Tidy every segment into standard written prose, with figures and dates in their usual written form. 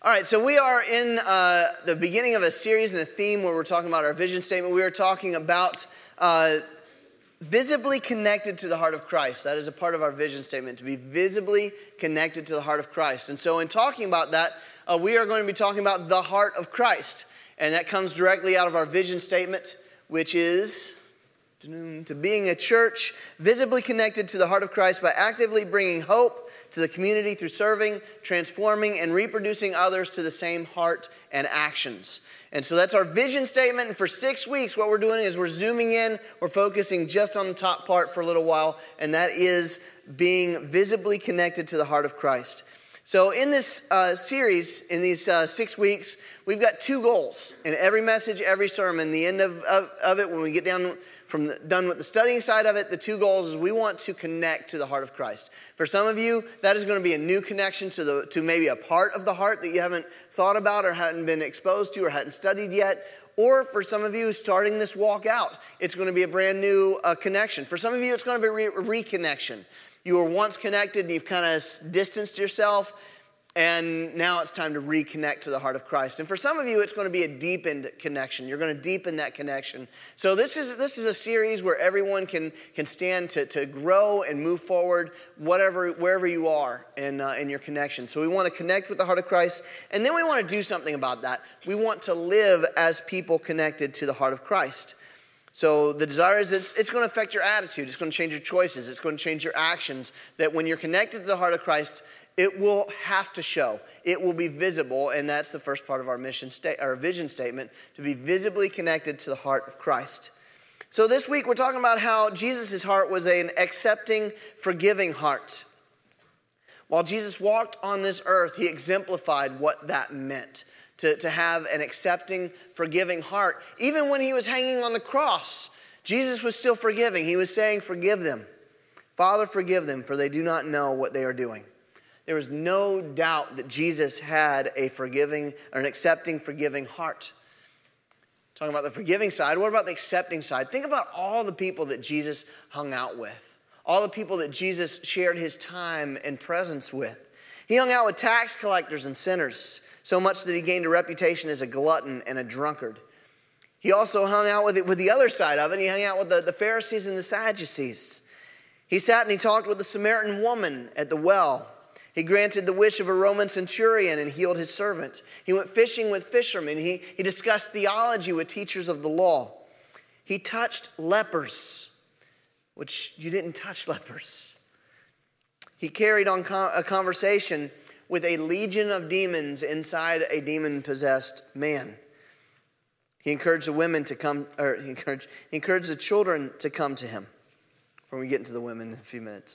All right, so we are in the beginning of a series and a theme where we're talking about our vision statement. We are talking about visibly connected to the heart of Christ. That is a part of our vision statement, to be visibly connected to the heart of Christ. And so in talking about that, we are going to be talking about the heart of Christ. And that comes directly out of our vision statement, which is to being a church visibly connected to the heart of Christ by actively bringing hope to the community through serving, transforming, and reproducing others to the same heart and actions. And so that's our vision statement. And for 6 weeks, what we're doing is we're zooming in. We're focusing just on the top part for a little while. And that is being visibly connected to the heart of Christ. So in this series, in these 6 weeks, we've got two goals. In every message, every sermon, the end of it, when we get done with the studying side of it, the two goals is we want to connect to the heart of Christ. For some of you, that is going to be a new connection to maybe a part of the heart that you haven't thought about or hadn't been exposed to or hadn't studied yet. Or for some of you starting this walk out, it's going to be a brand new connection. For some of you, it's going to be a reconnection. You were once connected and you've kind of distanced yourself, and now it's time to reconnect to the heart of Christ. And for some of you, it's going to be a deepened connection. You're going to deepen that connection. So this is a series where everyone can stand to grow and move forward wherever you are in your connection. So we want to connect with the heart of Christ, and then we want to do something about that. We want to live as people connected to the heart of Christ. So the desire is it's going to affect your attitude. It's going to change your choices. It's going to change your actions. That when you're connected to the heart of Christ, it will have to show. It will be visible, and that's the first part of our our vision statement, to be visibly connected to the heart of Christ. So this week we're talking about how Jesus' heart was an accepting, forgiving heart. While Jesus walked on this earth, he exemplified what that meant. To have an accepting, forgiving heart. Even when he was hanging on the cross, Jesus was still forgiving. He was saying, "Forgive them. Father, forgive them, for they do not know what they are doing." There was no doubt that Jesus had a forgiving or an accepting, forgiving heart. Talking about the forgiving side, what about the accepting side? Think about all the people that Jesus hung out with. All the people that Jesus shared his time and presence with. He hung out with tax collectors and sinners, so much that he gained a reputation as a glutton and a drunkard. He also hung out with the other side of it. He hung out with the Pharisees and the Sadducees. He sat and he talked with the Samaritan woman at the well. He granted the wish of a Roman centurion and healed his servant. He went fishing with fishermen. He discussed theology with teachers of the law. He touched lepers, which you didn't touch lepers. He carried on a conversation with a legion of demons inside a demon-possessed man. He encouraged the women to come, or he encouraged the children to come to him. When we get into the women in a few minutes.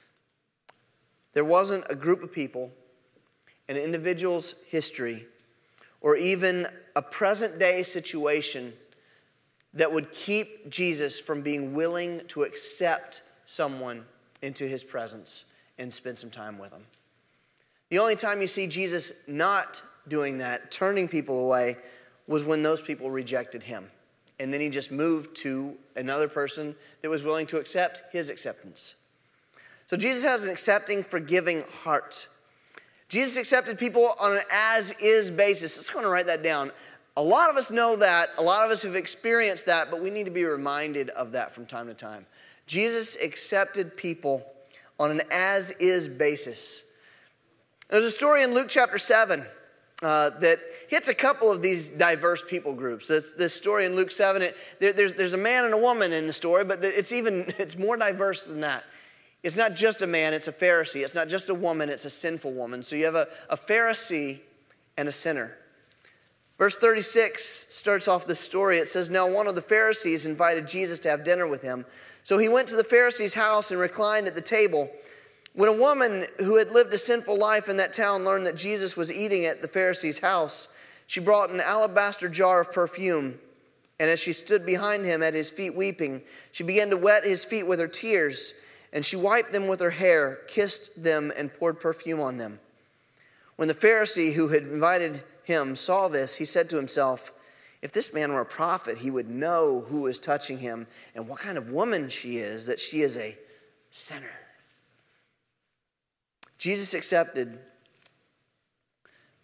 There wasn't a group of people, an individual's history, or even a present-day situation that would keep Jesus from being willing to accept someone into his presence and spend some time with them. The only time you see Jesus not doing that, turning people away, was when those people rejected him. And then he just moved to another person that was willing to accept his acceptance. So Jesus has an accepting, forgiving heart. Jesus accepted people on an as-is basis. Let's go and write that down. A lot of us know that. A lot of us have experienced that, but we need to be reminded of that from time to time. Jesus accepted people on an as-is basis. There's a story in Luke chapter 7 that hits a couple of these diverse people groups. This story in Luke 7, there's a man and a woman in the story, but it's more diverse than that. It's not just a man, it's a Pharisee. It's not just a woman, it's a sinful woman. So you have a Pharisee and a sinner. Verse 36 starts off this story. It says, "Now one of the Pharisees invited Jesus to have dinner with him. So he went to the Pharisee's house and reclined at the table. When a woman who had lived a sinful life in that town learned that Jesus was eating at the Pharisee's house, she brought an alabaster jar of perfume. And as she stood behind him at his feet weeping, she began to wet his feet with her tears. And she wiped them with her hair, kissed them, and poured perfume on them. When the Pharisee who had invited him saw this, he said to himself, 'If this man were a prophet, he would know who is touching him and what kind of woman she is, that she is a sinner.'" Jesus accepted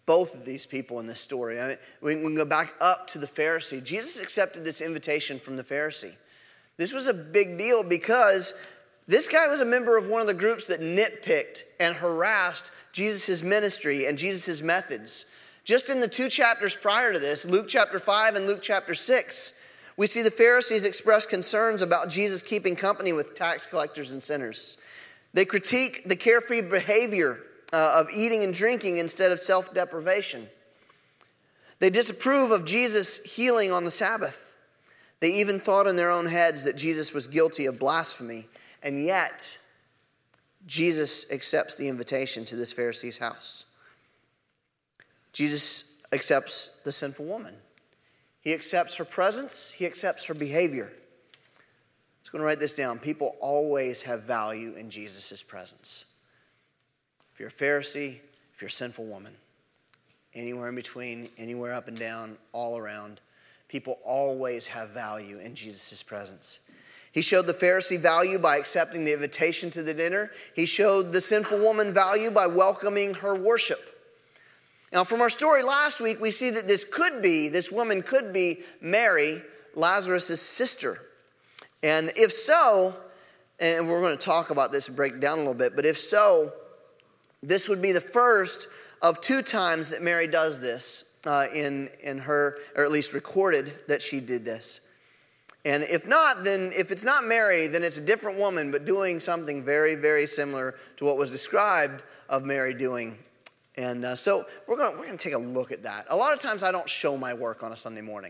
both of these people in this story. I mean, we can go back up to the Pharisee. Jesus accepted this invitation from the Pharisee. This was a big deal because this guy was a member of one of the groups that nitpicked and harassed Jesus' ministry and Jesus' methods. Just in the 2 chapters prior to this, Luke chapter 5 and Luke chapter 6, we see the Pharisees express concerns about Jesus keeping company with tax collectors and sinners. They critique the carefree behavior of eating and drinking instead of self-deprivation. They disapprove of Jesus healing on the Sabbath. They even thought in their own heads that Jesus was guilty of blasphemy. And yet, Jesus accepts the invitation to this Pharisee's house. Jesus accepts the sinful woman. He accepts her presence. He accepts her behavior. I'm going to write this down. People always have value in Jesus' presence. If you're a Pharisee, if you're a sinful woman, anywhere in between, anywhere up and down, all around, people always have value in Jesus' presence. He showed the Pharisee value by accepting the invitation to the dinner. He showed the sinful woman value by welcoming her worship. Now, from our story last week, we see that this woman could be Mary, Lazarus' sister. And if so, and we're going to talk about this and break it down a little bit, but if so, this would be the first of 2 times that Mary does this in her, or at least recorded that she did this. And if not, then if it's not Mary, then it's a different woman, but doing something very, very similar to what was described of Mary doing. And so we're going to take a look at that. A lot of times I don't show my work on a Sunday morning.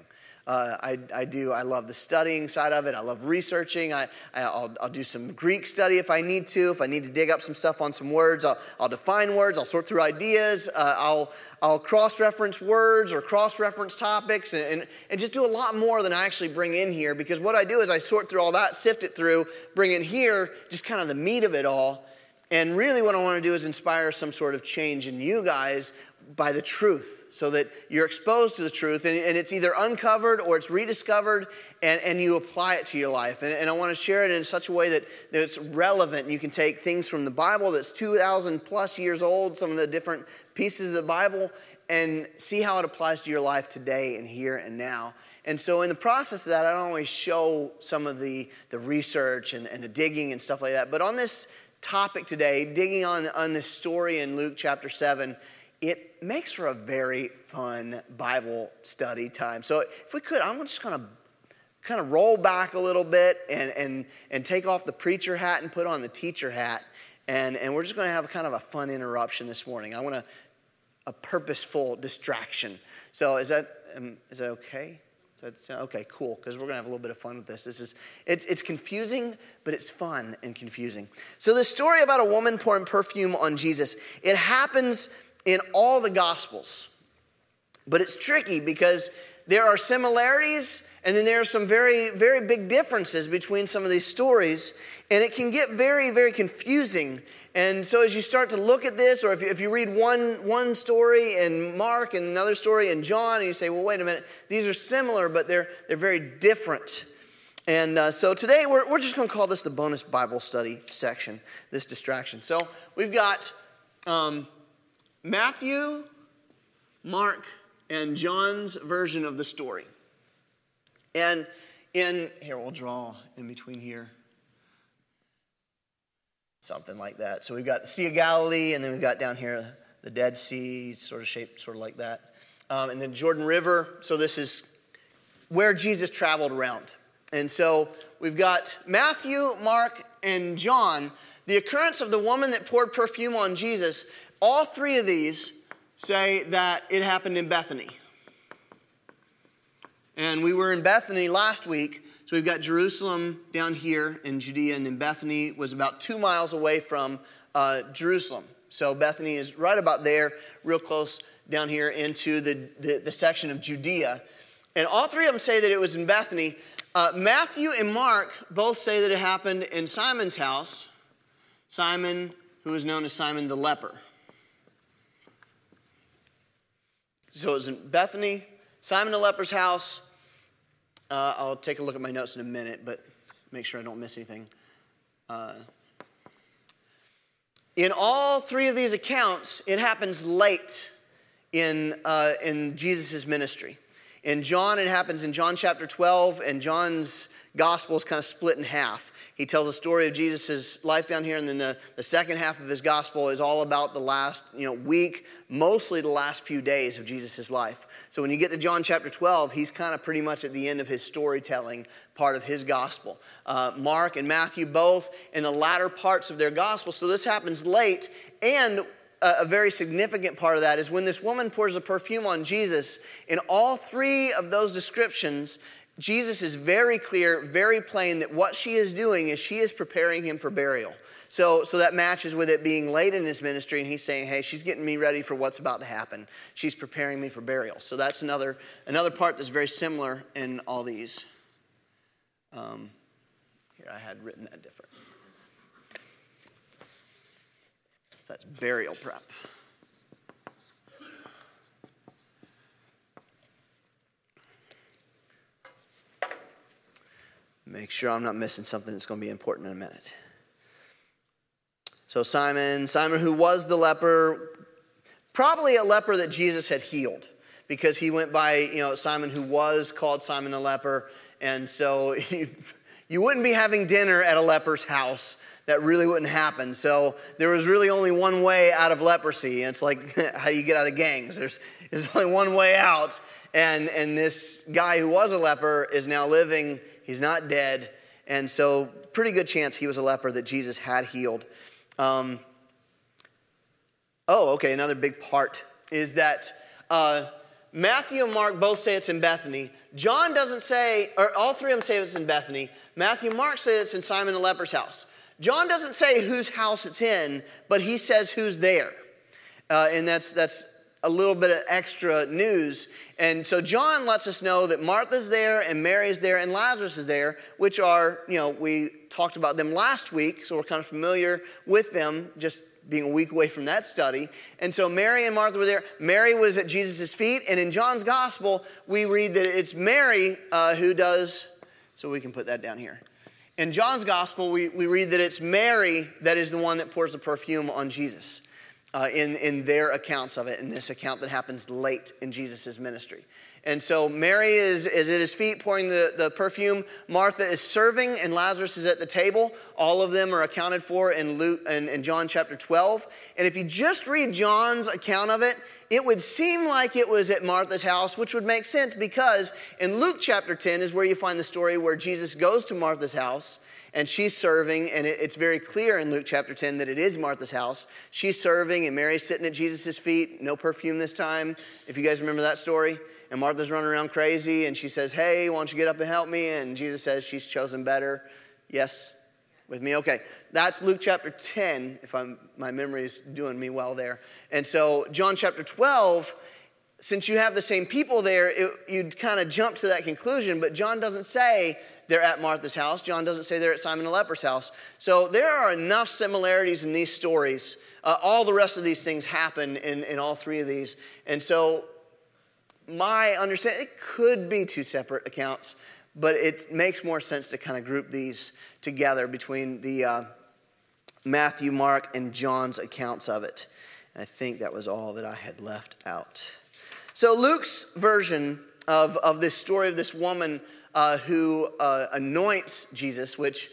I do. I love the studying side of it. I love researching. I'll do some Greek study if I need to. If I need to dig up some stuff on some words, I'll define words. I'll sort through ideas. I'll cross-reference words or cross-reference topics and just do a lot more than I actually bring in here. Because what I do is I sort through all that, sift it through, bring in here, just kind of the meat of it all. And really what I want to do is inspire some sort of change in you guys by the truth, so that you're exposed to the truth, and it's either uncovered or it's rediscovered, and you apply it to your life. And I want to share it in such a way that it's relevant. You can take things from the Bible that's 2,000 plus years old, some of the different pieces of the Bible, and see how it applies to your life today and here and now. And so in the process of that, I don't always show some of the research and the digging and stuff like that. But on this topic today, digging on this story in Luke chapter 7, it makes for a very fun Bible study time. So if we could, I'm just kind of roll back a little bit and take off the preacher hat and put on the teacher hat. And we're just going to have kind of a fun interruption this morning. I want a purposeful distraction. So is that okay? Okay, cool, because we're going to have a little bit of fun with this. It's confusing, but it's fun and confusing. So this story about a woman pouring perfume on Jesus, it happens in all the Gospels. But it's tricky because there are similarities and then there are some very, very big differences between some of these stories. And it can get very, very confusing. And so as you start to look at this, or if you read one story in Mark and another story in John, and you say, well, wait a minute, these are similar, but they're very different. And so today we're just going to call this the bonus Bible study section, this distraction. So we've got Matthew, Mark, and John's version of the story. And here, we'll draw in between here. Something like that. So we've got the Sea of Galilee, and then we've got down here the Dead Sea, sort of shaped sort of like that. And then Jordan River. So this is where Jesus traveled around. And so we've got Matthew, Mark, and John. The occurrence of the woman that poured perfume on Jesus, all 3 of these say that it happened in Bethany. And we were in Bethany last week. So we've got Jerusalem down here in Judea, and then Bethany was about 2 miles away from Jerusalem. So Bethany is right about there, real close down here into the section of Judea. And all 3 of them say that it was in Bethany. Matthew and Mark both say that it happened in Simon's house. Simon, who is known as Simon the leper. So it was in Bethany, Simon the leper's house. I'll take a look at my notes in a minute, but make sure I don't miss anything. In all 3 of these accounts, it happens late in Jesus' ministry. In John, it happens in John chapter 12, and John's gospel is kind of split in half. He tells a story of Jesus' life down here, and then the second half of his gospel is all about the last week, mostly the last few days of Jesus' life. So when you get to John chapter 12, he's kind of pretty much at the end of his storytelling part of his gospel. Mark and Matthew both in the latter parts of their gospel. So this happens late, and a very significant part of that is when this woman pours a perfume on Jesus. In all three of those descriptions, Jesus is very clear, very plain that what she is doing is she is preparing him for burial. So that matches with it being late in his ministry, and he's saying, hey, she's getting me ready for what's about to happen. She's preparing me for burial. So that's another part that's very similar in all these. Here, I had written that different. So that's burial prep. Make sure I'm not missing something that's going to be important in a minute. So Simon who was the leper, probably a leper that Jesus had healed, because he went by, Simon who was called Simon the leper. And so you wouldn't be having dinner at a leper's house. That really wouldn't happen. So there was really only one way out of leprosy. It's like how you get out of gangs. There's only one way out. And this guy who was a leper is now living. He's not dead. And so pretty good chance he was a leper that Jesus had healed. Another big part is that Matthew and Mark both say it's in Bethany. John doesn't say, or all three of them say it's in Bethany. Matthew and Mark say it's in Simon the leper's house. John doesn't say whose house it's in, but he says who's there. And that's a little bit of extra news. And so John lets us know that Martha's there and Mary's there and Lazarus is there, which are, we talked about them last week, so we're kind of familiar with them, just being a week away from that study. And so Mary and Martha were there. Mary was at Jesus' feet, and in John's gospel, we read that it's Mary who does, so we can put that down here. In John's gospel, we read that it's Mary that is the one that pours the perfume on Jesus in their accounts of it, in this account that happens late in Jesus' ministry. And so Mary is at his feet pouring the perfume. Martha is serving, and Lazarus is at the table. All of them are accounted for in Luke and in John chapter 12. And if you just read John's account of it, it would seem like it was at Martha's house, which would make sense because in Luke chapter 10 is where you find the story where Jesus goes to Martha's house and she's serving, and it's very clear in Luke chapter 10 that it is Martha's house. She's serving, and Mary's sitting at Jesus' feet, no perfume this time, if you guys remember that story. And Martha's running around crazy, and she says, hey, why don't you get up and help me? And Jesus says she's chosen better. Yes? With me? Okay. That's Luke chapter 10, if my memory is doing me well there. And so John chapter 12, since you have the same people there, you'd kind of jump to that conclusion, but John doesn't say they're at Martha's house. John doesn't say they're at Simon the leper's house. So there are enough similarities in these stories. All the rest of these things happen in all three of these. And so my understanding, it could be two separate accounts, but it makes more sense to kind of group these together between the Matthew, Mark, and John's accounts of it. And I think that was all that I had left out. So Luke's version of this story of this woman who anoints Jesus, which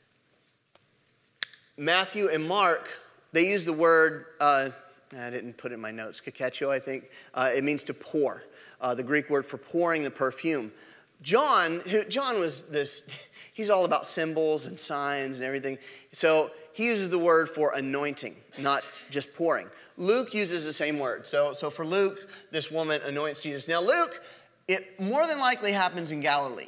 Matthew and Mark, they use the word, I didn't put it in my notes, kakechio, I think. It means to pour, the Greek word for pouring the perfume. John was this, he's all about symbols and signs and everything. So he uses the word for anointing, not just pouring. Luke uses the same word. So for Luke, this woman anoints Jesus. Now Luke, it more than likely happens in Galilee.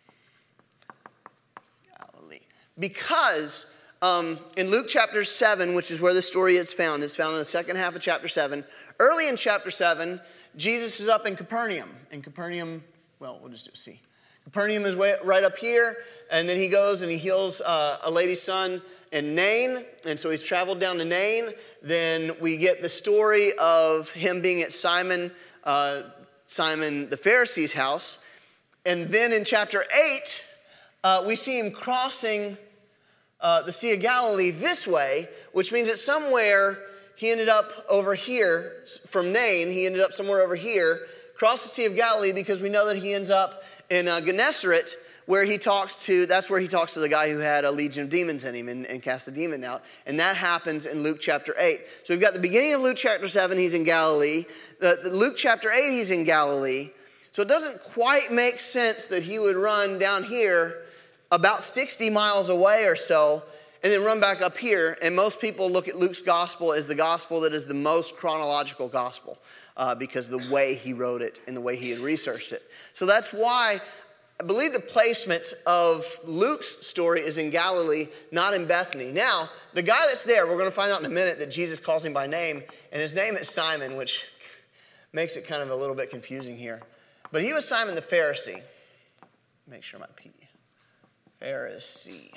Because in Luke chapter 7, which is where the story is found, it's found in the second half of chapter 7. Early in chapter 7, Jesus is up in Capernaum. In Capernaum, well, we'll just do C. Capernaum is right up here, and then he goes and he heals a lady's son in Nain, and so he's traveled down to Nain. Then we get the story of him being at Simon the Pharisee's house. And then in chapter 8, we see him crossing the Sea of Galilee this way, which means that somewhere he ended up over here from Nain. He ended up somewhere over here, crossed the Sea of Galilee, because we know that he ends up in Gennesaret, where that's where he talks to the guy who had a legion of demons in him and cast a demon out. And that happens in Luke chapter 8. So we've got the beginning of Luke chapter 7, he's in Galilee. The Luke chapter 8, he's in Galilee. So it doesn't quite make sense that he would run down here about 60 miles away or so and then run back up here. And most people look at Luke's gospel as the gospel that is the most chronological gospel because of the way he wrote it and the way he had researched it. So that's why I believe the placement of Luke's story is in Galilee, not in Bethany. Now, the guy that's there, we're going to find out in a minute that Jesus calls him by name, and his name is Simon, which makes it kind of a little bit confusing here. But he was Simon the Pharisee. Make sure my P. Pharisee.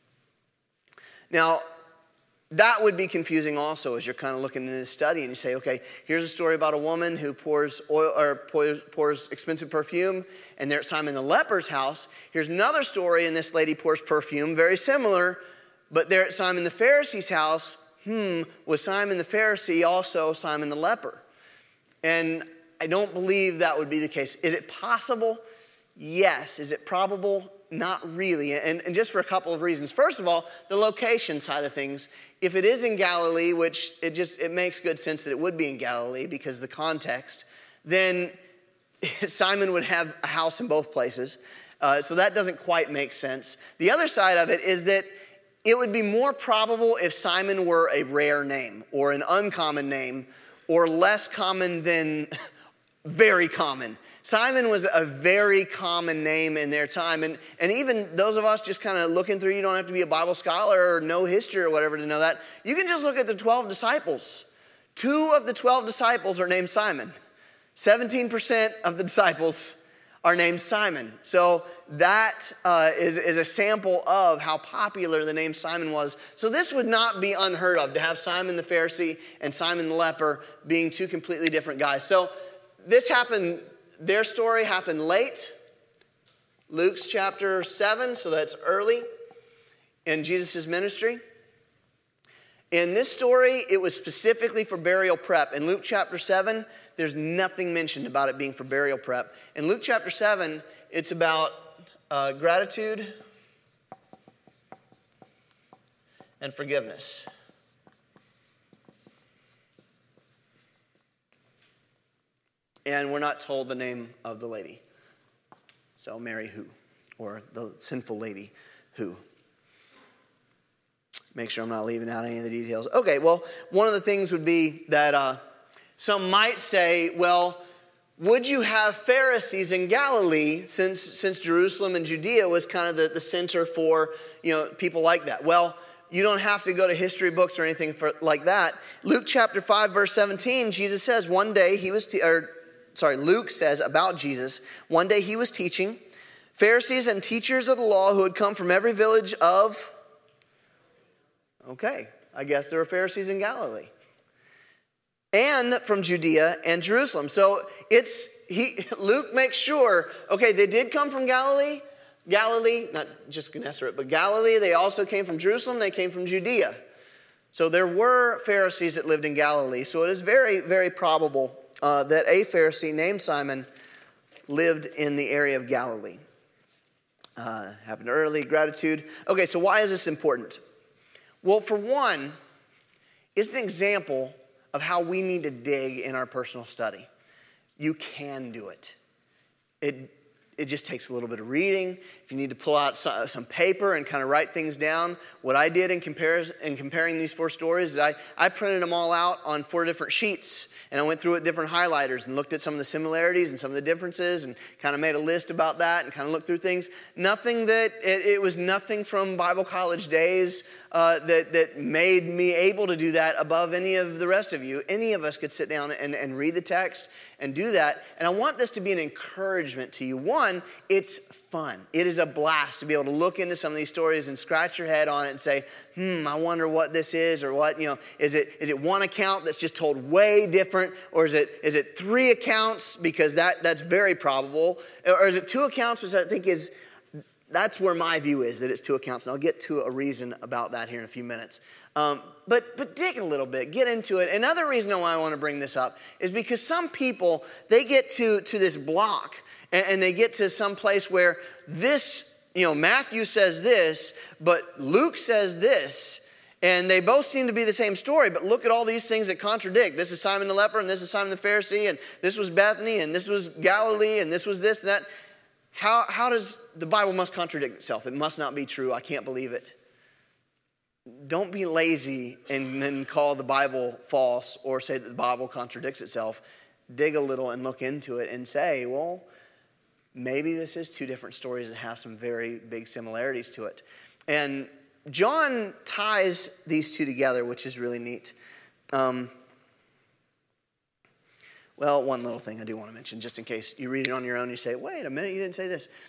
Now, that would be confusing also as you're kind of looking into this study and you say, okay, here's a story about a woman who pours oil or pours expensive perfume, and they're at Simon the leper's house. Here's another story, and this lady pours perfume, very similar, but they're at Simon the Pharisee's house. Was Simon the Pharisee also Simon the leper? And I don't believe that would be the case. Is it possible? Yes. Is it probable? Not really. And just for a couple of reasons. First of all, the location side of things. If it is in Galilee, which it makes good sense that it would be in Galilee because of the context, then Simon would have a house in both places. So that doesn't quite make sense. The other side of it is that it would be more probable if Simon were a rare name or an uncommon name or less common than very common. Simon was a very common name in their time. And even those of us just kind of looking through, you don't have to be a Bible scholar or know history or whatever to know that. You can just look at the 12 disciples. 2 of the 12 disciples are named Simon. 17% of the disciples are named Simon. So that is a sample of how popular the name Simon was. So this would not be unheard of to have Simon the Pharisee and Simon the leper being 2 completely different guys. So this happened. Their story happened late, Luke's chapter 7, so that's early in Jesus' ministry. In this story, it was specifically for burial prep. In Luke chapter 7, there's nothing mentioned about it being for burial prep. In Luke chapter 7, it's about gratitude and forgiveness. And we're not told the name of the lady. So Mary who? Or the sinful lady who? Make sure I'm not leaving out any of the details. Okay, well, one of the things would be that some might say, well, would you have Pharisees in Galilee since Jerusalem and Judea was kind of the center for people like that? Well, you don't have to go to history books or anything like that. Luke chapter 5, verse 17, Jesus says one day he was... Luke says about Jesus, one day he was teaching. Pharisees and teachers of the law who had come from every village of... Okay, I guess there were Pharisees in Galilee. And from Judea and Jerusalem. So Luke makes sure, okay, they did come from Galilee, not just Gennesaret, but Galilee. They also came from Jerusalem, they came from Judea. So there were Pharisees that lived in Galilee. So it is very, very probable that a Pharisee named Simon lived in the area of Galilee. Happened early, gratitude. Okay, so why is this important? Well, for one, it's an example of how we need to dig in our personal study. You can do it. It just takes a little bit of reading. If you need to pull out some paper and kind of write things down, what I did in comparing these 4 stories is I printed them all out on 4 different sheets, and I went through it different highlighters and looked at some of the similarities and some of the differences and kind of made a list about that and kind of looked through things. It was nothing from Bible college days that made me able to do that above any of the rest of you. Any of us could sit down and read the text and do that. And I want this to be an encouragement to you. One, it's fun. It is a blast to be able to look into some of these stories and scratch your head on it and say, I wonder what this is, or what, is it one account that's just told way different, or is it 3 accounts, because that's very probable, or is it 2 accounts, which I think that's where my view is, that it's 2 accounts, and I'll get to a reason about that here in a few minutes. But dig a little bit, get into it. Another reason why I want to bring this up is because some people, they get to this block and they get to some place where this, Matthew says this, but Luke says this, and they both seem to be the same story, but look at all these things that contradict. This is Simon the leper, and this is Simon the Pharisee, and this was Bethany, and this was Galilee, and this was this and that. How does the Bible must contradict itself? It must not be true. I can't believe it. Don't be lazy and then call the Bible false or say that the Bible contradicts itself. Dig a little and look into it and say, well, maybe this is two different stories that have some very big similarities to it. And John ties these two together, which is really neat. Well, one little thing I do want to mention, just in case you read it on your own and you say, wait a minute, you didn't say this.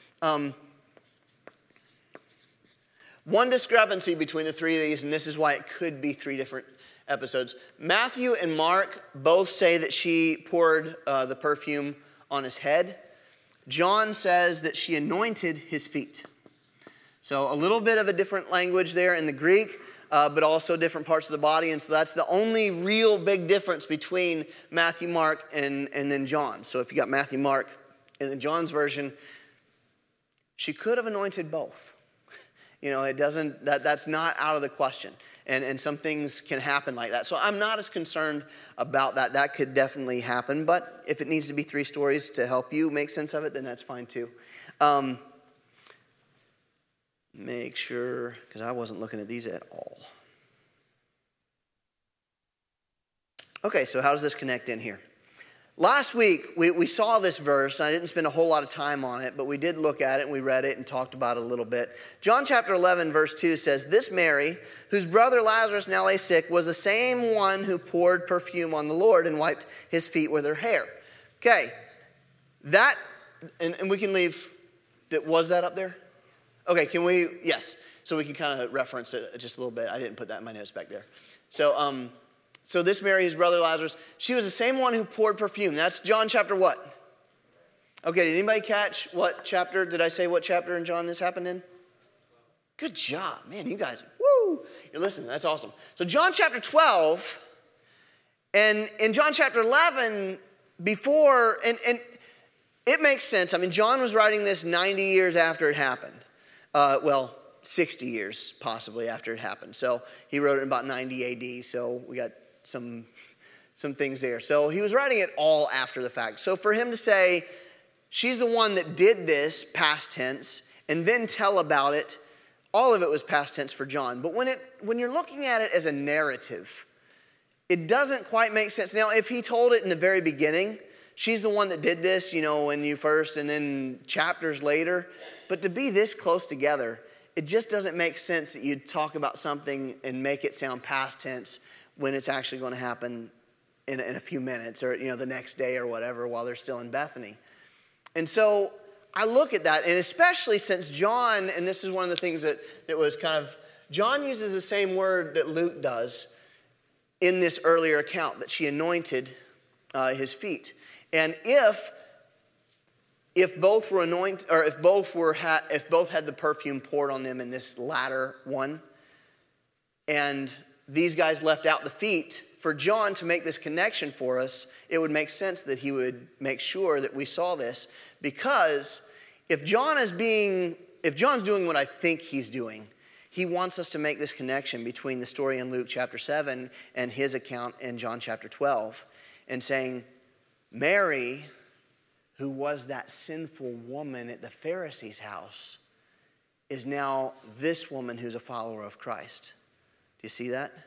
One discrepancy between the three of these, and this is why it could be three different episodes. Matthew and Mark both say that she poured the perfume on his head. John says that she anointed his feet. So a little bit of a different language there in the Greek, but also different parts of the body. And so that's the only real big difference between Matthew, Mark, and then John. So if you got Matthew, Mark, and then John's version, she could have anointed both. It doesn't, that's not out of the question. And some things can happen like that. So I'm not as concerned about that. That could definitely happen. But if it needs to be three stories to help you make sense of it, then that's fine too. Make sure, because I wasn't looking at these at all. Okay, so how does this connect in here? Last week, we saw this verse, and I didn't spend a whole lot of time on it, but we did look at it, and we read it and talked about it a little bit. John chapter 11, verse 2 says, "This Mary, whose brother Lazarus now lay sick, was the same one who poured perfume on the Lord and wiped his feet with her hair." Okay, that, and we can leave, was that up there? Okay, can we, yes. So we can kind of reference it just a little bit. I didn't put that in my notes back there. So this Mary, his brother Lazarus, she was the same one who poured perfume. That's John chapter what? Okay, did anybody catch what chapter? Did I say what chapter in John this happened in? Good job. Man, you guys, woo! You're listening. That's awesome. So John chapter 12, and in John chapter 11, before, and it makes sense. I mean, John was writing this 90 years after it happened. 60 years possibly after it happened. So he wrote it in about 90 AD, so we got some things there. So he was writing it all after the fact. So for him to say, she's the one that did this, past tense, and then tell about it, all of it was past tense for John. But when you're looking at it as a narrative, it doesn't quite make sense. Now, if he told it in the very beginning, she's the one that did this, when you first, and then chapters later. But to be this close together, it just doesn't make sense that you'd talk about something and make it sound past tense when it's actually going to happen in a few minutes or, the next day or whatever while they're still in Bethany. And so I look at that, and especially since John, and this is one of the things that was kind of, John uses the same word that Luke does in this earlier account, that she anointed his feet. And if both were anointed, or if both had the perfume poured on them in this latter one, and these guys left out the feet, for John to make this connection for us, it would make sense that he would make sure that we saw this, because if John's doing what I think he's doing, he wants us to make this connection between the story in Luke chapter 7 and his account in John chapter 12, and saying, Mary, who was that sinful woman at the Pharisee's house, is now this woman who's a follower of Christ. Do you see that?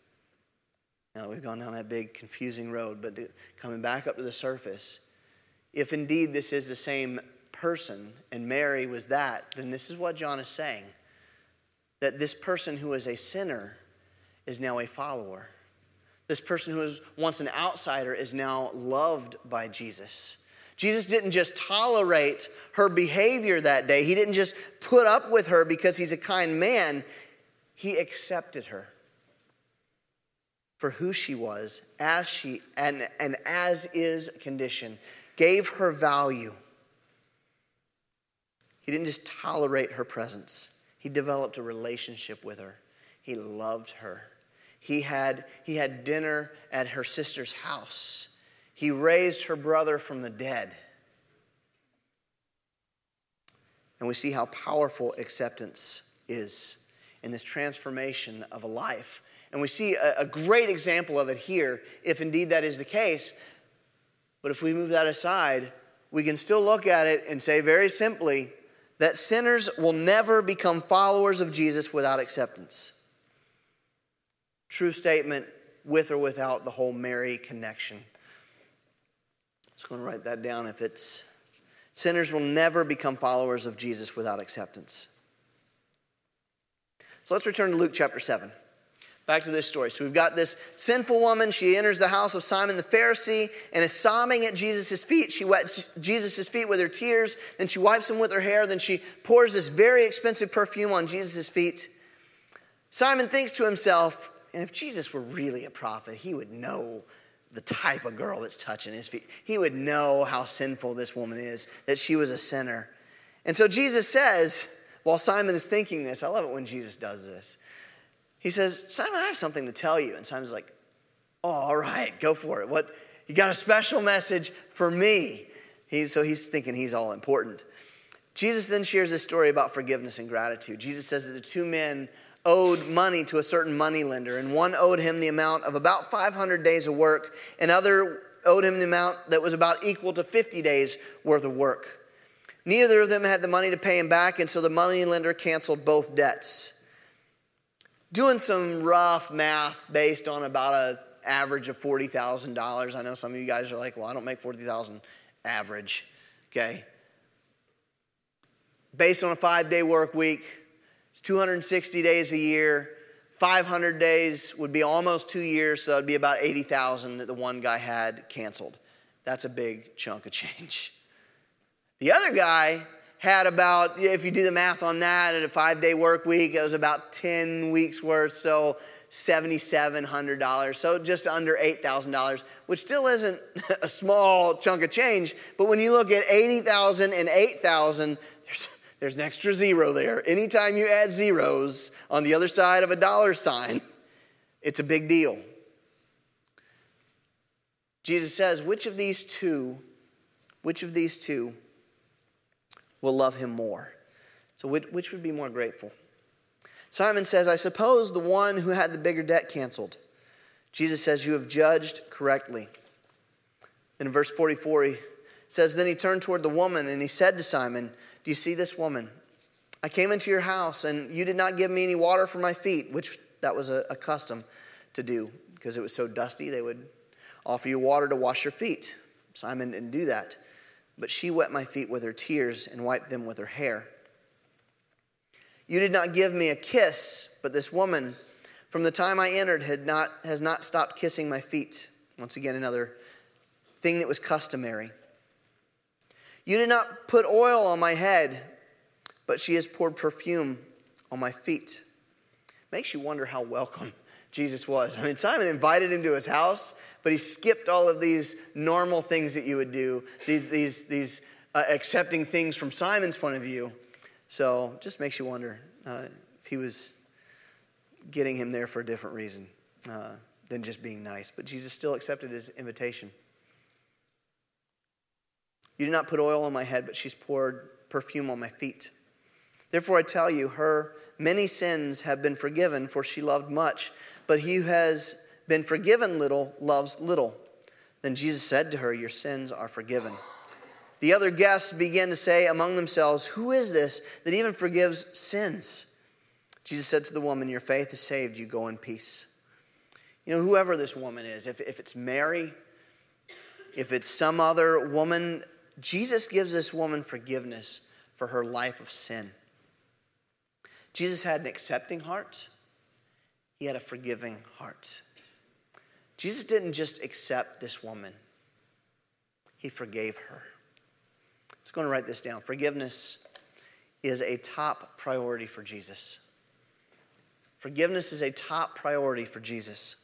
Now we've gone down that big confusing road, but coming back up to the surface, if indeed this is the same person and Mary was that, then this is what John is saying, that this person who is a sinner is now a follower. This person who was once an outsider is now loved by Jesus. Jesus didn't just tolerate her behavior that day. He didn't just put up with her because he's a kind man. He accepted her for who she was, as is condition, gave her value. He didn't just tolerate her presence. He developed a relationship with her. He loved her. He had dinner at her sister's house. He raised her brother from the dead. And we see how powerful acceptance is in this transformation of a life. And we see a great example of it here, if indeed that is the case. But if we move that aside, we can still look at it and say very simply that sinners will never become followers of Jesus without acceptance. True statement, with or without the whole Mary connection. Just going to write that down. If it's sinners will never become followers of Jesus without acceptance. So let's return to Luke chapter 7. Back to this story. So we've got this sinful woman. She enters the house of Simon the Pharisee and is sobbing at Jesus' feet. She wets Jesus' feet with her tears. Then she wipes them with her hair. Then she pours this very expensive perfume on Jesus' feet. Simon thinks to himself, and if Jesus were really a prophet, he would know the type of girl that's touching his feet. He would know how sinful this woman is, that she was a sinner. And so Jesus says, while Simon is thinking this, I love it when Jesus does this. He says, Simon, I have something to tell you. And Simon's like, oh, all right, go for it. What? You got a special message for me. So he's thinking he's all important. Jesus then shares this story about forgiveness and gratitude. Jesus says that the two men owed money to a certain moneylender, and one owed him the amount of about 500 days of work, and other owed him the amount that was about equal to 50 days worth of work. Neither of them had the money to pay him back, and so the moneylender canceled both debts. Doing some rough math based on about an average of $40,000. I know some of you guys are like, well, I don't make $40,000 average. Okay. Based on a 5-day work week, it's 260 days a year. 500 days would be almost 2 years, so that would be about $80,000 that the one guy had canceled. That's a big chunk of change. The other guy had about, if you do the math on that, at a 5-day work week, it was about 10 weeks worth, so $7,700, so just under $8,000, which still isn't a small chunk of change. But when you look at $80,000 and $8,000, there's an extra zero there. Anytime you add zeros on the other side of a dollar sign, it's a big deal. Jesus says, which of these two will love him more? So which would be more grateful? Simon says, I suppose the one who had the bigger debt canceled. Jesus says, you have judged correctly. And in verse 44, he says, then he turned toward the woman and he said to Simon, do you see this woman? I came into your house and you did not give me any water for my feet, which that was a custom to do because it was so dusty. They would offer you water to wash your feet. Simon didn't do that. But she wet my feet with her tears and wiped them with her hair. You did not give me a kiss, but this woman, from the time I entered, has not stopped kissing my feet. Once again, another thing that was customary. You did not put oil on my head, but she has poured perfume on my feet. Makes you wonder how welcome Jesus was. I mean, Simon invited him to his house, but he skipped all of these normal things that you would do, these accepting things from Simon's point of view. So just makes you wonder if he was getting him there for a different reason than just being nice. But Jesus still accepted his invitation. You did not put oil on my head, but she's poured perfume on my feet. Therefore I tell you, her many sins have been forgiven, for she loved much. But he who has been forgiven little loves little. Then Jesus said to her, your sins are forgiven. The other guests began to say among themselves, who is this that even forgives sins? Jesus said to the woman, your faith has saved you. Go in peace. You know, whoever this woman is, if it's Mary, if it's some other woman, Jesus gives this woman forgiveness for her life of sin. Jesus had an accepting heart. He had a forgiving heart. Jesus didn't just accept this woman. He forgave her. I was going to write this down. Forgiveness is a top priority for Jesus. Forgiveness is a top priority for Jesus.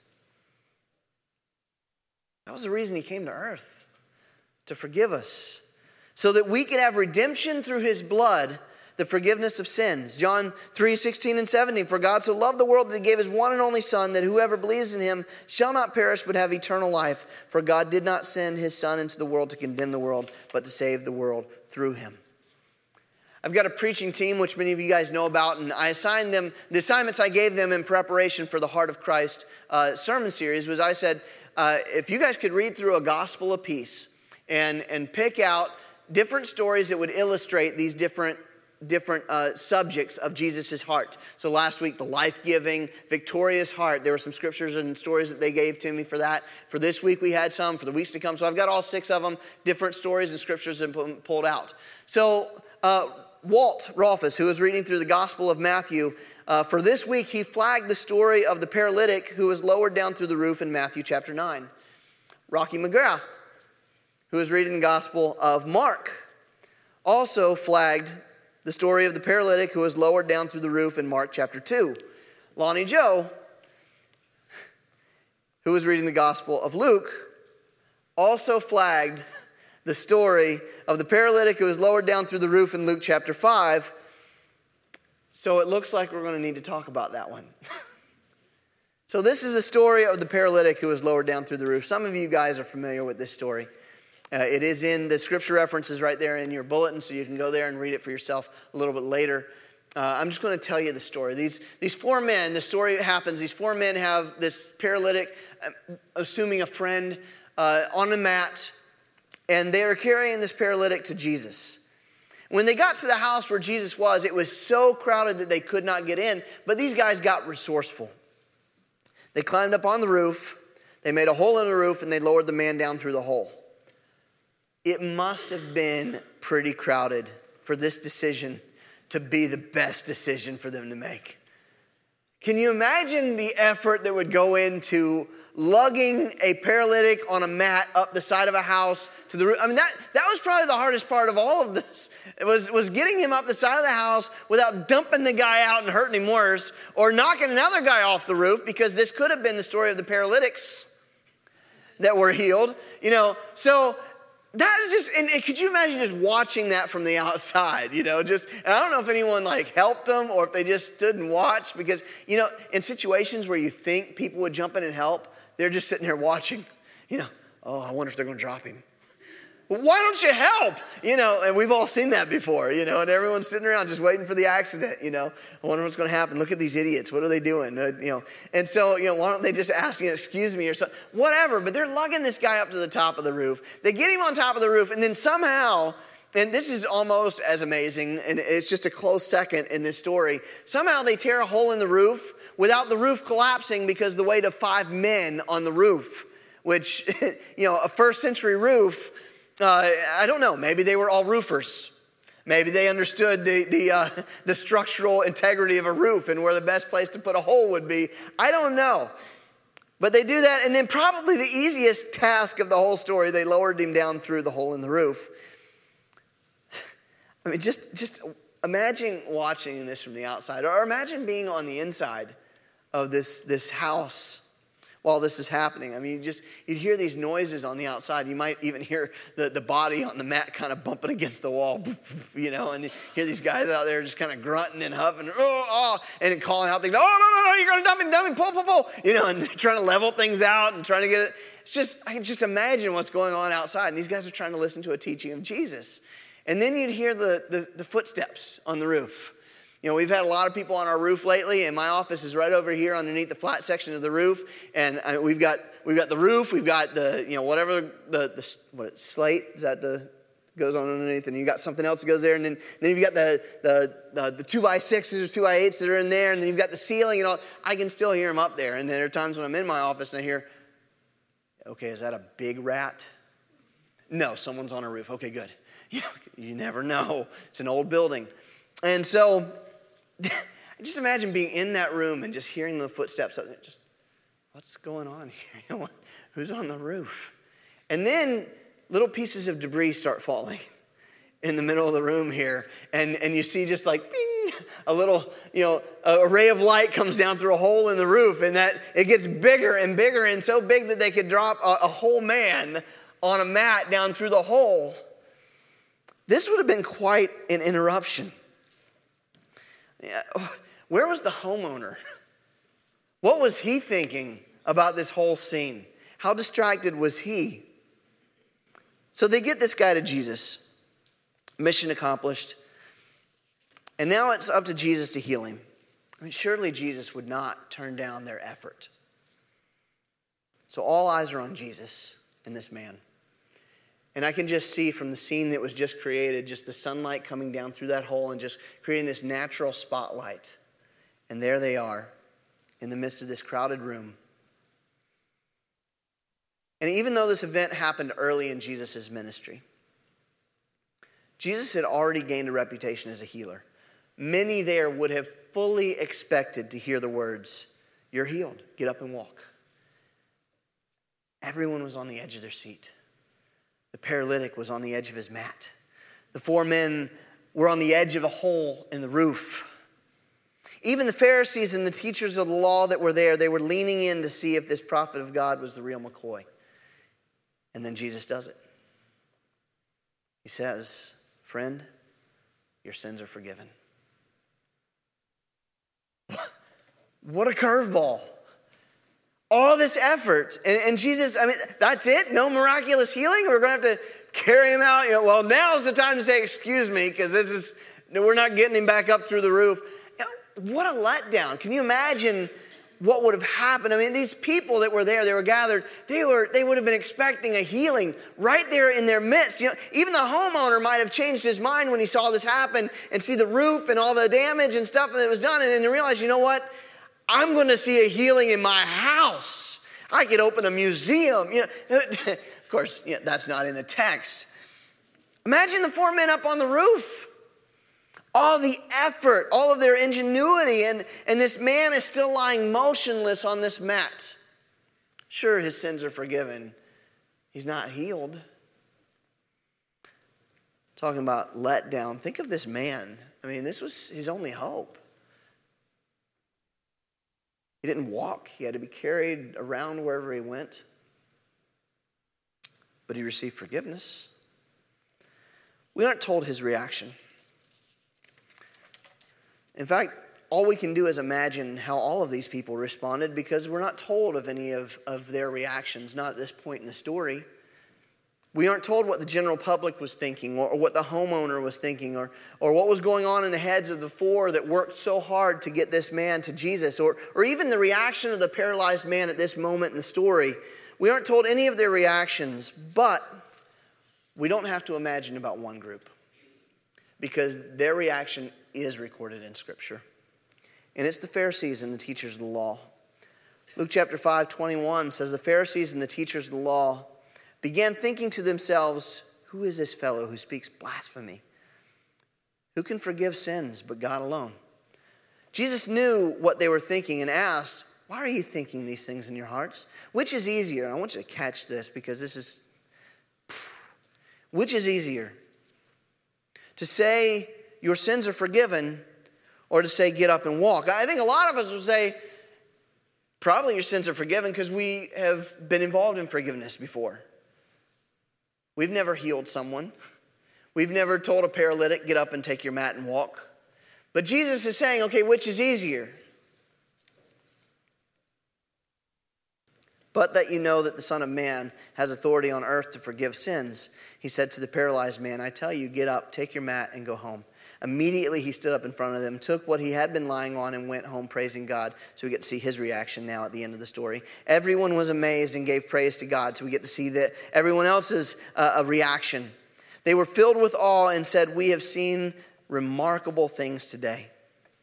That was the reason he came to earth, to forgive us, so that we could have redemption through his blood, the forgiveness of sins. John 3:16 and 17, for God so loved the world that he gave his one and only Son, that whoever believes in him shall not perish but have eternal life. For God did not send his Son into the world to condemn the world, but to save the world through him. I've got a preaching team, which many of you guys know about, and I assigned them, the assignments I gave them in preparation for the Heart of Christ sermon series was I said, if you guys could read through a gospel apiece and pick out different stories that would illustrate these different subjects of Jesus' heart. So last week, the life-giving, victorious heart. There were some scriptures and stories that they gave to me for that. For this week, we had some. For the weeks to come. So I've got all 6 of them, different stories and scriptures that pulled out. So Walt Rolfus, who was reading through the Gospel of Matthew, for this week, he flagged the story of the paralytic who was lowered down through the roof in Matthew chapter 9. Rocky McGrath, who was reading the Gospel of Mark, also flagged the story of the paralytic who was lowered down through the roof in Mark chapter 2. Lonnie Joe, who was reading the Gospel of Luke, also flagged the story of the paralytic who was lowered down through the roof in Luke chapter 5. So it looks like we're going to need to talk about that one. So this is the story of the paralytic who was lowered down through the roof. Some of you guys are familiar with this story. It is in the scripture references right there in your bulletin, so you can go there and read it for yourself a little bit later. I'm just going to tell you the story. These 4 men, the story happens, these 4 men have this paralytic, assuming a friend, on a mat, and they are carrying this paralytic to Jesus. When they got to the house where Jesus was, it was so crowded that they could not get in, but these guys got resourceful. They climbed up on the roof, they made a hole in the roof, and they lowered the man down through the hole. It must have been pretty crowded for this decision to be the best decision for them to make. Can you imagine the effort that would go into lugging a paralytic on a mat up the side of a house to the roof? I mean, that was probably the hardest part of all of this. It was getting him up the side of the house without dumping the guy out and hurting him worse, or knocking another guy off the roof, because this could have been the story of the paralytics that were healed. So that is just, and could you imagine just watching that from the outside, and I don't know if anyone helped them or if they just stood and watched, because, in situations where you think people would jump in and help, they're just sitting there watching, oh, I wonder if they're going to drop him. Well, why don't you help? And we've all seen that before, and everyone's sitting around just waiting for the accident, I wonder what's going to happen. Look at these idiots. What are they doing? And so, why don't they just ask, excuse me or something, whatever. But they're lugging this guy up to the top of the roof. They get him on top of the roof, and then somehow, and this is almost as amazing, and it's just a close second in this story, somehow they tear a hole in the roof without the roof collapsing because of the weight of 5 men on the roof, which, a first century roof, I don't know, maybe they were all roofers. Maybe they understood the structural integrity of a roof and where the best place to put a hole would be. I don't know. But they do that, and then probably the easiest task of the whole story, they lowered him down through the hole in the roof. I mean, just imagine watching this from the outside, or imagine being on the inside of this house while this is happening. I mean, you'd hear these noises on the outside. You might even hear the body on the mat kind of bumping against the wall, and you hear these guys out there just kind of grunting and huffing, and calling out things, oh, no, you're going to dump me, pull, and trying to level things out and trying to get it. I can just imagine what's going on outside, and these guys are trying to listen to a teaching of Jesus. And then you'd hear the footsteps on the roof. We've had a lot of people on our roof lately, and my office is right over here underneath the flat section of the roof. And we've got the roof, we've got the whatever the slate is that goes on underneath, and you got something else that goes there, and then you've got the 2x6s or 2x8s that are in there, and then you've got the ceiling and all. I can still hear them up there, and there are times when I'm in my office and I hear, okay, is that a big rat? No, someone's on a roof. Okay, good. You never know. It's an old building, and so. Just imagine being in that room and just hearing the footsteps. Just, what's going on here? Who's on the roof? And then little pieces of debris start falling in the middle of the room here. And you see just bing, a little, a ray of light comes down through a hole in the roof. And that it gets bigger and bigger, and so big that they could drop a whole man on a mat down through the hole. This would have been quite an interruption. Yeah, where was the homeowner? What was he thinking about this whole scene? How distracted was he? So they get this guy to Jesus. Mission accomplished. And now it's up to Jesus to heal him. I mean, surely Jesus would not turn down their effort. So all eyes are on Jesus and this man. And I can just see from the scene that was just created, just the sunlight coming down through that hole and just creating this natural spotlight. And there they are in the midst of this crowded room. And even though this event happened early in Jesus' ministry, Jesus had already gained a reputation as a healer. Many there would have fully expected to hear the words, "You're healed, get up and walk." Everyone was on the edge of their seat. The paralytic was on the edge of his mat. The 4 men were on the edge of a hole in the roof. Even the Pharisees and the teachers of the law that were there, they were leaning in to see if this prophet of God was the real McCoy. And then Jesus does it. He says, "Friend, your sins are forgiven." What a curveball. All this effort. And Jesus, I mean, that's it? No miraculous healing? We're going to have to carry him out? Well, now's the time to say, "Excuse me," because we're not getting him back up through the roof. What a letdown. Can you imagine what would have happened? I mean, these people that were there, they were gathered, they would have been expecting a healing right there in their midst. Even the homeowner might have changed his mind when he saw this happen and see the roof and all the damage and stuff that was done, and then realized, you know what? I'm going to see a healing in my house. I could open a museum. Of course, that's not in the text. Imagine the 4 men up on the roof. All the effort, all of their ingenuity, and this man is still lying motionless on this mat. Sure, his sins are forgiven. He's not healed. Talking about letdown. Think of this man. I mean, this was his only hope. He didn't walk. He had to be carried around wherever he went. But he received forgiveness. We aren't told his reaction. In fact, all we can do is imagine how all of these people responded, because we're not told of any of their reactions, not at this point in the story. We aren't told what the general public was thinking, or what the homeowner was thinking, or what was going on in the heads of the 4 that worked so hard to get this man to Jesus, or even the reaction of the paralyzed man at this moment in the story. We aren't told any of their reactions, but we don't have to imagine about one group, because their reaction is recorded in Scripture. And it's the Pharisees and the teachers of the law. Luke chapter 5:21 says, "The Pharisees and the teachers of the law began thinking to themselves, 'Who is this fellow who speaks blasphemy? Who can forgive sins but God alone?' Jesus knew what they were thinking and asked, 'Why are you thinking these things in your hearts? Which is easier?'" I want you to catch this, because which is easier? To say, "Your sins are forgiven," or to say, "Get up and walk"? I think a lot of us would say, probably your sins are forgiven, because we have been involved in forgiveness before. We've never healed someone. We've never told a paralytic, "Get up and take your mat and walk." But Jesus is saying, okay, which is easier? "But that you know that the Son of Man has authority on earth to forgive sins," he said to the paralyzed man, "I tell you, get up, take your mat, and go home." Immediately he stood up in front of them, took what he had been lying on, and went home praising God. So we get to see his reaction now at the end of the story. Everyone was amazed and gave praise to God. So we get to see that everyone else's reaction. They were filled with awe and said, "We have seen remarkable things today."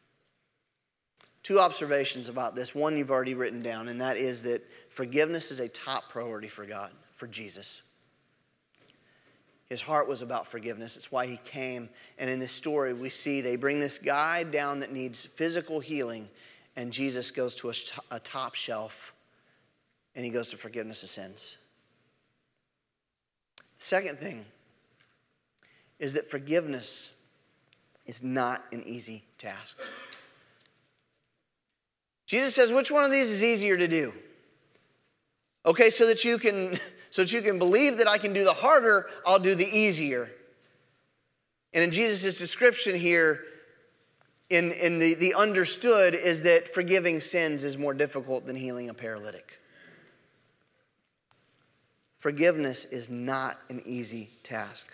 2 observations about this. One you've already written down, and that is that forgiveness is a top priority for God, for Jesus. His heart was about forgiveness. It's why he came. And in this story, we see they bring this guy down that needs physical healing, and Jesus goes to a top shelf, and he goes to forgiveness of sins. The second thing is that forgiveness is not an easy task. Jesus says, which one of these is easier to do? Okay, so that you can believe that I can do the harder, I'll do the easier. And in Jesus' description here, in the understood is that forgiving sins is more difficult than healing a paralytic. Forgiveness is not an easy task.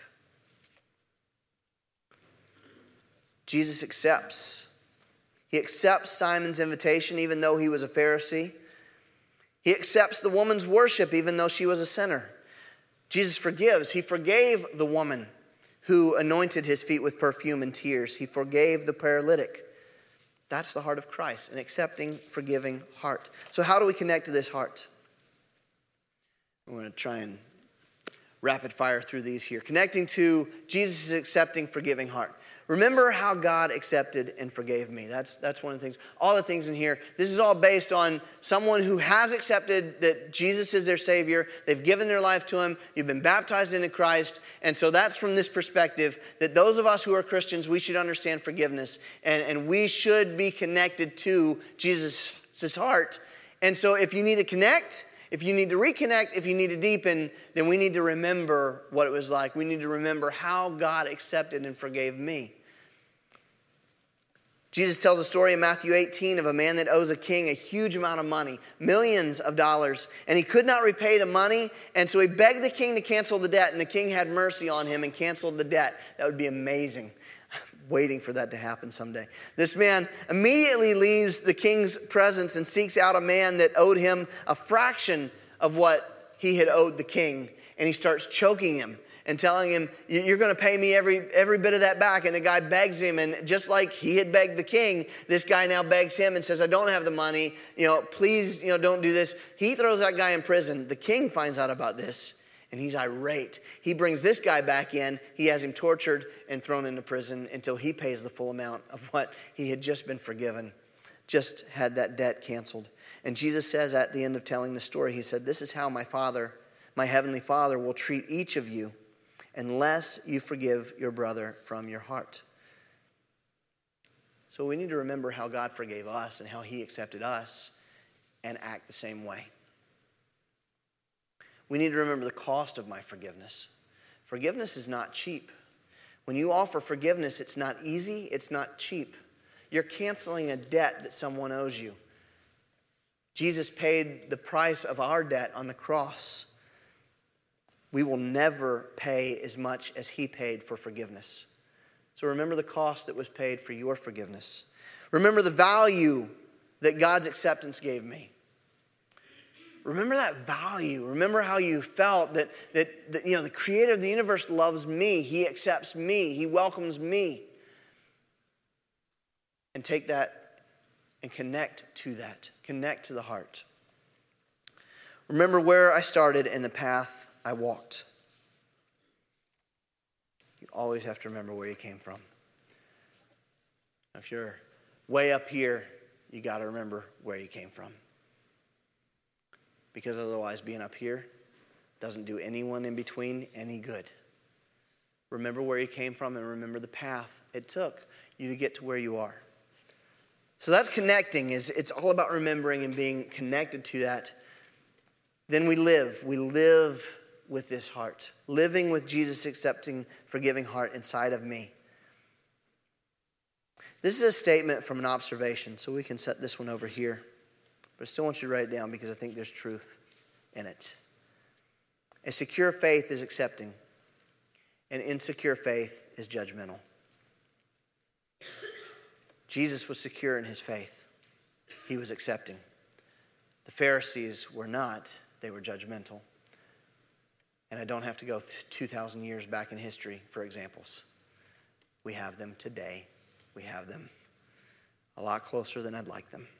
Jesus accepts. He accepts Simon's invitation even though he was a Pharisee. He accepts the woman's worship even though she was a sinner. Jesus forgives. He forgave the woman who anointed his feet with perfume and tears. He forgave the paralytic. That's the heart of Christ, an accepting, forgiving heart. So how do we connect to this heart? I'm going to try and rapid fire through these here. Connecting to Jesus' accepting, forgiving heart. Remember how God accepted and forgave me. That's one of the things. All the things in here, this is all based on someone who has accepted that Jesus is their Savior. They've given their life to Him. You've been baptized into Christ. And so that's from this perspective that those of us who are Christians, we should understand forgiveness. And we should be connected to Jesus' heart. And so if you need to connect, if you need to reconnect, if you need to deepen, then we need to remember what it was like. We need to remember how God accepted and forgave me. Jesus tells a story in Matthew 18 of a man that owes a king a huge amount of money, millions of dollars, and he could not repay the money, and so he begged the king to cancel the debt, and the king had mercy on him and canceled the debt. That would be amazing. Waiting for that to happen someday. This man immediately leaves the king's presence and seeks out a man that owed him a fraction of what he had owed the king. And he starts choking him and telling him, you're going to pay me every bit of that back. And the guy begs him. And just like he had begged the king, this guy now begs him and says, I don't have the money. Please, don't do this. He throws that guy in prison. The king finds out about this. And he's irate. He brings this guy back in. He has him tortured and thrown into prison until he pays the full amount of what he had just been forgiven, just had that debt canceled. And Jesus says at the end of telling the story, he said, this is how my Father, my heavenly Father, will treat each of you unless you forgive your brother from your heart. So we need to remember how God forgave us and how He accepted us and act the same way. We need to remember the cost of my forgiveness. Forgiveness is not cheap. When you offer forgiveness, it's not easy, it's not cheap. You're canceling a debt that someone owes you. Jesus paid the price of our debt on the cross. We will never pay as much as He paid for forgiveness. So remember the cost that was paid for your forgiveness. Remember the value that God's acceptance gave me. Remember that value. Remember how you felt that the creator of the universe loves me. He accepts me. He welcomes me. And take that and connect to that. Connect to the heart. Remember where I started and the path I walked. You always have to remember where you came from. If you're way up here, you got to remember where you came from. Because otherwise, being up here doesn't do anyone in between any good. Remember where you came from and remember the path it took you to get to where you are. So that's connecting. It's all about remembering and being connected to that. Then we live. We live with this heart. Living with Jesus' accepting, forgiving heart inside of me. This is a statement from an observation, so we can set this one over here. But I still want you to write it down because I think there's truth in it. A secure faith is accepting. An insecure faith is judgmental. Jesus was secure in his faith. He was accepting. The Pharisees were not. They were judgmental. And I don't have to go 2,000 years back in history for examples. We have them today. We have them a lot closer than I'd like them.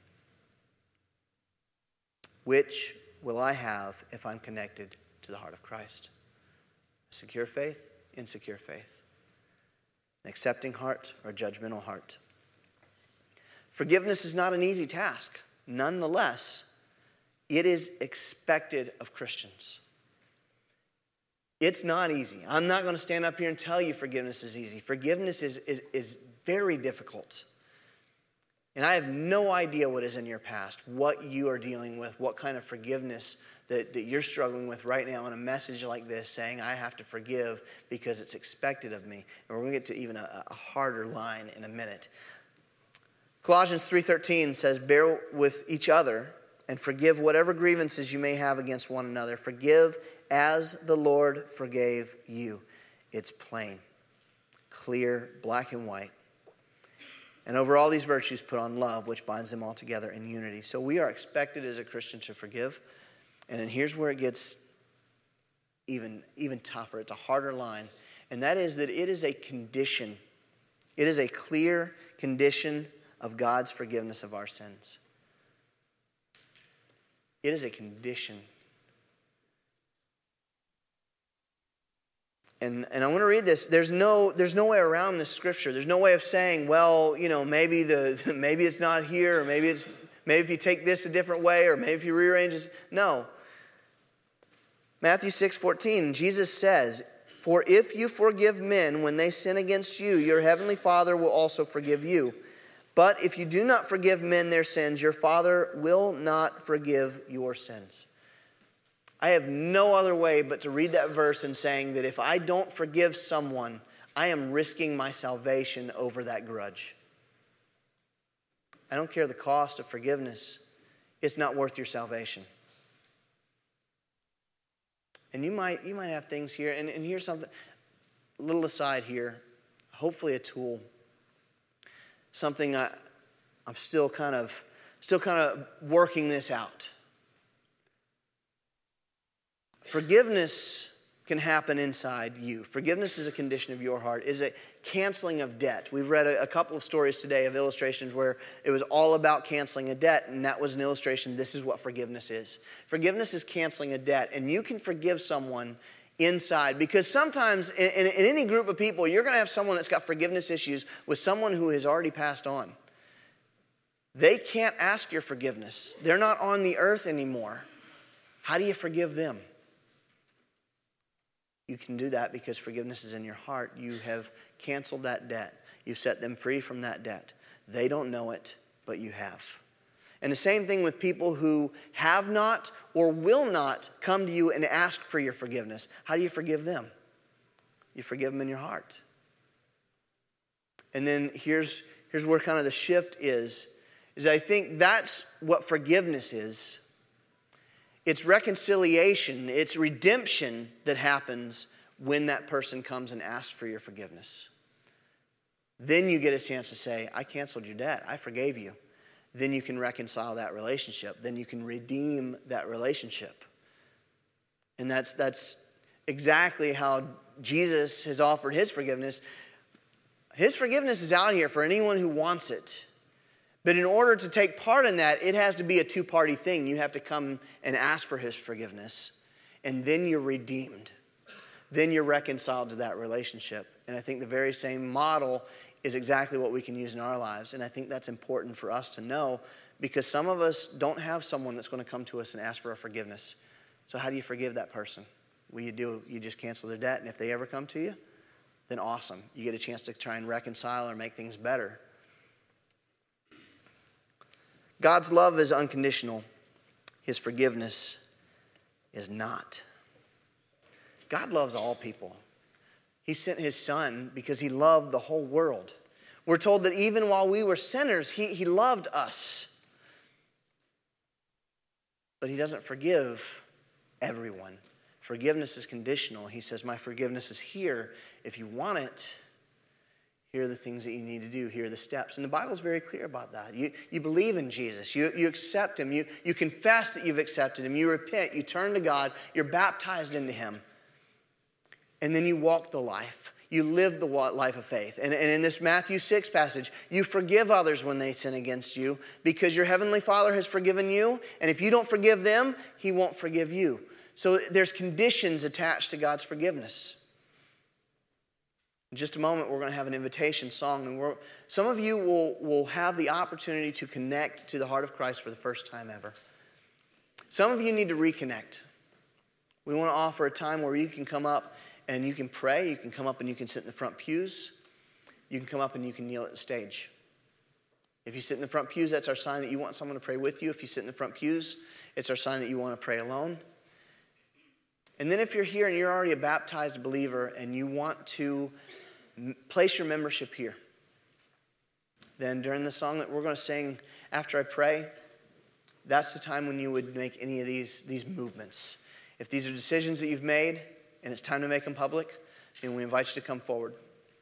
Which will I have if I'm connected to the heart of Christ? Secure faith, insecure faith. An accepting heart or a judgmental heart. Forgiveness is not an easy task. Nonetheless, it is expected of Christians. It's not easy. I'm not going to stand up here and tell you forgiveness is easy. Forgiveness is very difficult. And I have no idea what is in your past, what you are dealing with, what kind of forgiveness that you're struggling with right now in a message like this saying, I have to forgive because it's expected of me. And we're going to get to even a harder line in a minute. Colossians 3:13 says, bear with each other and forgive whatever grievances you may have against one another. Forgive as the Lord forgave you. It's plain, clear, black and white. And over all these virtues put on love, which binds them all together in unity. So we are expected as a Christian to forgive. And then here's where it gets even tougher. It's a harder line. And that is that it is a condition. It is a clear condition of God's forgiveness of our sins. It is a condition. And I want to read this. There's no way around this scripture. There's no way of saying, well, maybe it's not here, or maybe if you take this a different way, or maybe if you rearrange this. No. Matthew 6:14, Jesus says, for if you forgive men when they sin against you, your heavenly Father will also forgive you. But if you do not forgive men their sins, your Father will not forgive your sins. I have no other way but to read that verse and saying that if I don't forgive someone, I am risking my salvation over that grudge. I don't care the cost of forgiveness. It's not worth your salvation. And you might have things here, and here's something, a little aside here, hopefully a tool, something I'm still kind of working this out. Forgiveness can happen inside you. Forgiveness is a condition of your heart. It is a canceling of debt. We've read a couple of stories today of illustrations where it was all about canceling a debt, and that was an illustration. This is what forgiveness is. Forgiveness is canceling a debt, and you can forgive someone inside, because sometimes in any group of people, you're going to have someone that's got forgiveness issues with someone who has already passed on. They can't ask your forgiveness. They're not on the earth anymore. How do you forgive them? You can do that because forgiveness is in your heart. You have canceled that debt. You've set them free from that debt. They don't know it, but you have. And the same thing with people who have not or will not come to you and ask for your forgiveness. How do you forgive them? You forgive them in your heart. And then here's where kind of the shift is I think that's what forgiveness is. It's reconciliation, it's redemption that happens when that person comes and asks for your forgiveness. Then you get a chance to say, I canceled your debt, I forgave you. Then you can reconcile that relationship. Then you can redeem that relationship. And that's exactly how Jesus has offered his forgiveness. His forgiveness is out here for anyone who wants it. But in order to take part in that, it has to be a two-party thing. You have to come and ask for his forgiveness. And then you're redeemed. Then you're reconciled to that relationship. And I think the very same model is exactly what we can use in our lives. And I think that's important for us to know, because some of us don't have someone that's going to come to us and ask for our forgiveness. So how do you forgive that person? Well, you just cancel their debt. And if they ever come to you, then awesome. You get a chance to try and reconcile or make things better. God's love is unconditional. His forgiveness is not. God loves all people. He sent his son because he loved the whole world. We're told that even while we were sinners, he loved us. But he doesn't forgive everyone. Forgiveness is conditional. He says, my forgiveness is here. If you want it, here are the things that you need to do. Here are the steps. And the Bible's very clear about that. You believe in Jesus. You accept him. You confess that you've accepted him. You repent. You turn to God. You're baptized into him. And then you walk the life. You live the life of faith. And in this Matthew 6 passage, you forgive others when they sin against you because your heavenly Father has forgiven you. And if you don't forgive them, he won't forgive you. So there's conditions attached to God's forgiveness. In just a moment, we're going to have an invitation song. And some of you will have the opportunity to connect to the heart of Christ for the first time ever. Some of you need to reconnect. We want to offer a time where you can come up and you can pray. You can come up and you can sit in the front pews. You can come up and you can kneel at the stage. If you sit in the front pews, that's our sign that you want someone to pray with you. If you sit in the front pews, it's our sign that you want to pray alone. And then if you're here and you're already a baptized believer and you want to place your membership here, then during the song that we're going to sing after I pray, that's the time when you would make any of these movements. If these are decisions that you've made and it's time to make them public, then we invite you to come forward.